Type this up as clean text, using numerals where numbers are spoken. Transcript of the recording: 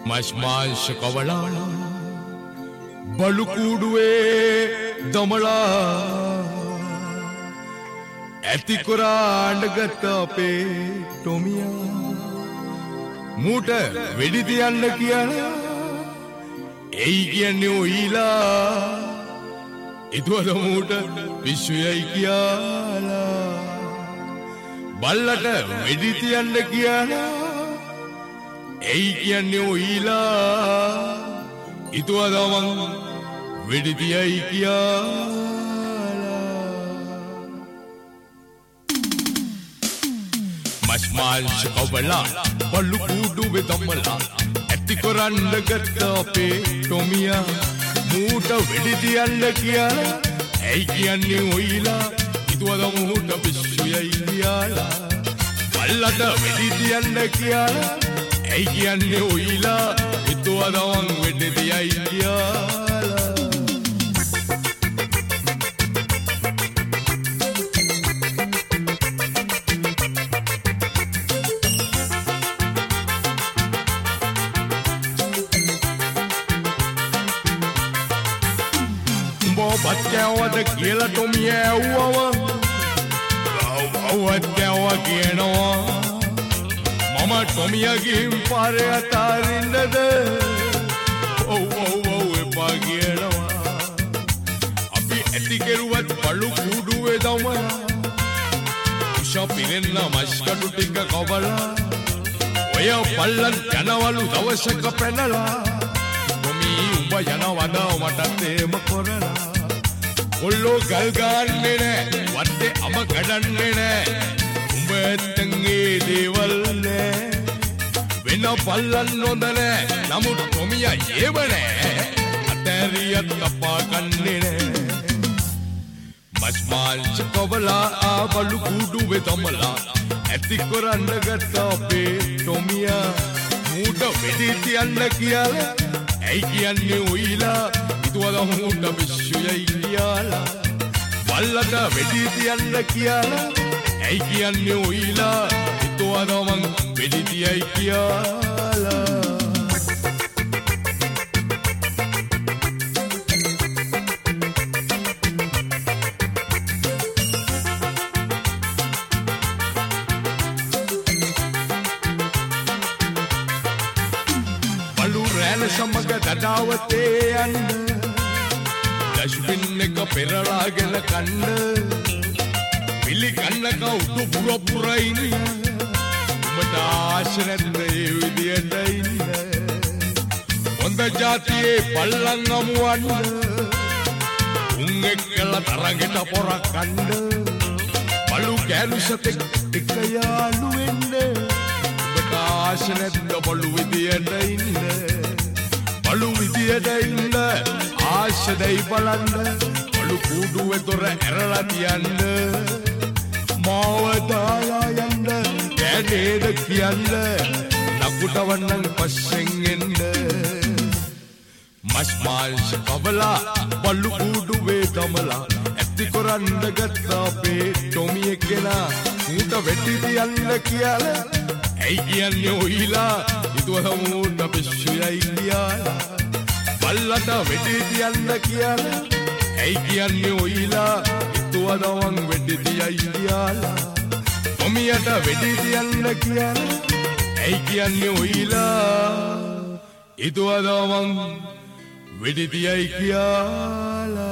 මස්මාංශ කවලා බලු කූඩුවේ දමලා ඇති කොරාඬගත අපේ ටොමියා මූට වෙඩි තියන්න කියලා එයි කියන්නේ ඔයිලා ඉතුවද මූට පිස්සුයයි කියලා බල්ලට වෙඩි තියන්න කියලා එයි කියන්නේ ඔයිලා ඉතුවද මං වෙඩි තියයි කියලා මස්මාංශ කවලා බලු කූඩුවේ දමලා ඇති කොරන්න ගත්ත අපේ ටොමියා මූට වෙඩි තියන්න කියලා ඇයි කියන්නේ ඔයිලා ඉතුවද මූට පිස්සුයයි කියලා බල්ලට වෙඩි තියන්න කියලා ඇයි කියන්නේ ඔයිලා ඉතුවද මං වෙඩි තියයි කියලා බත්කෑවද කියලා ටොමිය ඇව්වව අව්වත්කෑවා කියනවා මම ටොමියගින් පාරේ අතාරින්නද ඔව් එපා කියනවා අපි ඇති කෙරුවත් බලු කූඩුවේ දමලා උෂා පිරෙන්න මස්කටු ටික කවලා ඔය පල්ලන් යනවලු දවසක පැනලා ටොමි උඹ යනවද මටත් එහෙම කරලා කොල්ලෝ ගල් ගන්නේ නෑ වත්තේ අම කඩන්නේ නෑ උඹ ඇත්තන්ගේ දේවල් නෑ වෙන පල්ලන් නොද නෑ නමුත් ටොමියා ඒව නෑ අතෑරියත් අපා කන්නේ නෑ මස්මාංශ කවලා බලු කූඩුවේ දමලා ඇති කොරන්න ගත්ත අපේ ටොමියා මූට වෙඩි තියන්න කියලා ඇයි කියන්නේ ඔයිලා ඉතුවද මූට පිස්සුයයි කියලා බල්ලට වෙඩි තියන්න කියලා ඇයි කියන්නේ ඔයිලා ඉතුවද මං වෙඩි තියයි කියලා බලු රැළ සමග දඩාවතේ යන්න ඩස්බින් එක පෙරලාගෙන කන්න පිළිගන්නක උඩු පුරපුරයින් උඹට ආශ නැද්ද ඒ විදියට ඉන්න හොඳ ජාතියේ පල්ලන් අමුවන්න උන් එක්කලා තරගෙට පොරක් කන්න බලු කෑලු සතෙක් එක යාළු වෙන්න උඹට ආශ නැද්ද බලු විදියට ඉන්න බලු විදියට ඉන්න ආශදයි බලන්න බලු කූඩුවේ දොර ඇරලා තියන්න මාව දාලා යන්න කැඩේද කියන්න නකුටවන්නන් පස්සෙන් එන්න මස්මාංශ කවලා බලු කූඩුවේ දමලා ඇති කොරන්න ගත්ත අපේ ටොමිය කෙනා ඌට වෙඩි තියන්න කියලා ඇයි කියන්නේ ඔයිලා ඉතුවද මූට පිස්සුයයි කියලා බල්ලට වෙඩි තියන්න කියලා ඇයි කියන්නේ ඔයිලා ඉතුවද මං වෙඩි තියයි කියලා ටොමියට වෙඩි තියන්න කියලා ඇයි කියන්නේ ඔයිලා ඉතුවද මං වෙඩි තියයි කියලා